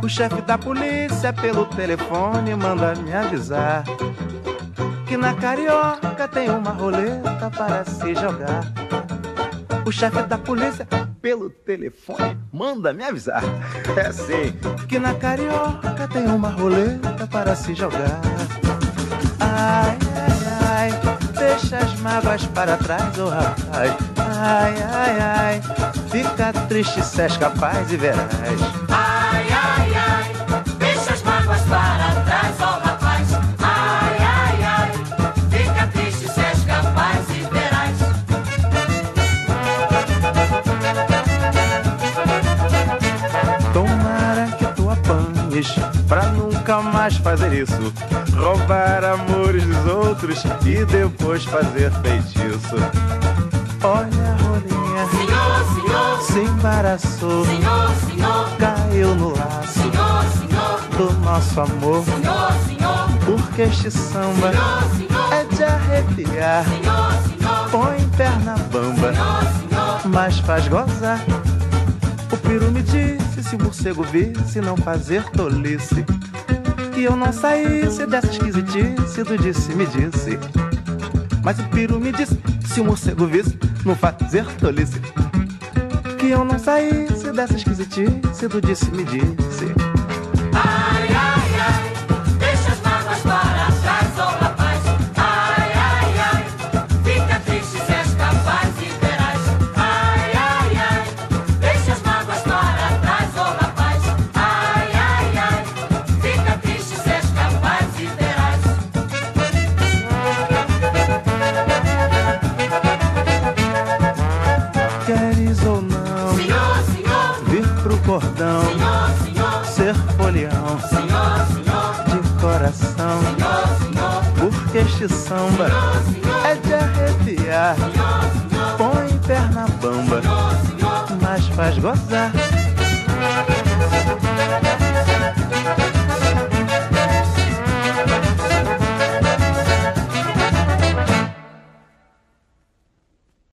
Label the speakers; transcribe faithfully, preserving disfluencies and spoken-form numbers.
Speaker 1: O chefe da polícia pelo telefone manda me avisar que na Carioca tem uma roleta para se jogar. O chefe da polícia pelo telefone manda me avisar, é assim, que na Carioca tem uma roleta para se jogar. Ai, ai, ai, deixa as mágoas para trás, ô oh, rapaz. Ai, ai, ai, fica triste se és capaz e verás.
Speaker 2: Ai, ai, ai, deixa as mágoas para trás, ó oh, rapaz. Ai, ai, ai, fica triste se és capaz e verás.
Speaker 1: Tomara que tu apanhes pra nunca mais fazer isso. Roubar amores dos outros e depois fazer feitiço. Olha a rolinha,
Speaker 2: senhor, senhor,
Speaker 1: se embaraçou,
Speaker 2: senhor, senhor,
Speaker 1: caiu no laço,
Speaker 2: senhor, senhor,
Speaker 1: do nosso amor.
Speaker 2: Senhor, senhor,
Speaker 1: porque este samba
Speaker 2: senhor, senhor,
Speaker 1: é de arrepiar.
Speaker 2: Senhor, senhor,
Speaker 1: põe perna bamba,
Speaker 2: senhor, senhor,
Speaker 1: mas faz gozar. O peru me disse, se o morcego visse, não fazer tolice, que eu não saísse dessa esquisitice do disse-me disse. Mas o peru me disse, se o morcego visse, não fazer tolice, que eu não saísse dessa esquisitice do disse-me disse.
Speaker 2: Ai, ai, ai, deixa as mágoas para trás, ó oh, rapaz. Ai, ai, ai, fica triste se és capaz e verás. Ai, ai, ai, deixa as mágoas para trás, ó oh, rapaz. Ai, ai, ai, fica triste se és capaz e verás.
Speaker 1: Queres ou não,
Speaker 2: senhor, senhor,
Speaker 1: vir pro cordão,
Speaker 2: senhor, senhor,
Speaker 1: ser folião,
Speaker 2: senhor, senhor,
Speaker 1: de coração,
Speaker 2: senhor, senhor,
Speaker 1: porque este samba
Speaker 2: senhor, senhor,
Speaker 1: é de arrepiar.
Speaker 2: senhor, senhor,
Speaker 1: Põe perna bamba,
Speaker 2: senhor, senhor,
Speaker 1: mas faz gozar.